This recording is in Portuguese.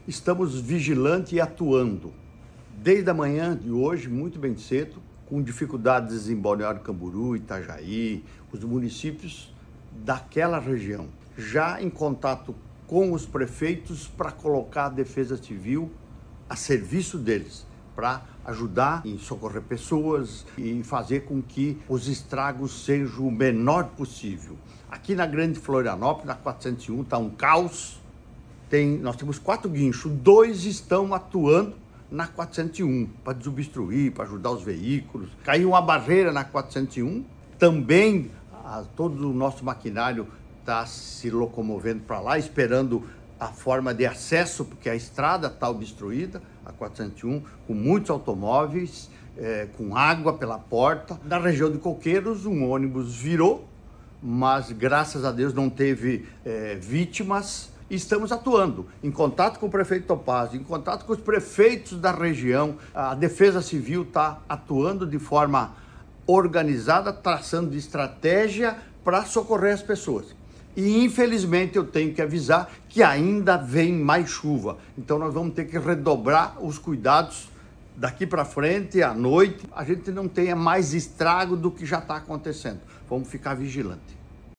estamos vigilantes e atuando. Desde a manhã de hoje, muito bem cedo, com dificuldades em Balneário Camboriú, Itajaí, os municípios daquela região, já em contato com os prefeitos para colocar a Defesa Civil a serviço deles, para ajudar em socorrer pessoas e fazer com que os estragos sejam o menor possível. Aqui na Grande Florianópolis, na 401, está um caos. Nós temos 4 guinchos, 2 estão atuando na 401 para desobstruir, para ajudar os veículos. Caiu uma barreira na 401, também todo o nosso maquinário está se locomovendo para lá, esperando a forma de acesso, porque a estrada está obstruída, a 401, com muitos automóveis, com água pela porta. Na região de Coqueiros, um ônibus virou, mas graças a Deus não teve vítimas. Estamos atuando em contato com o prefeito Topázio, em contato com os prefeitos da região. A Defesa Civil está atuando de forma organizada, traçando estratégia para socorrer as pessoas. E infelizmente eu tenho que avisar que ainda vem mais chuva. Então nós vamos ter que redobrar os cuidados daqui para frente, à noite. A gente não tenha mais estrago do que já está acontecendo. Vamos ficar vigilantes.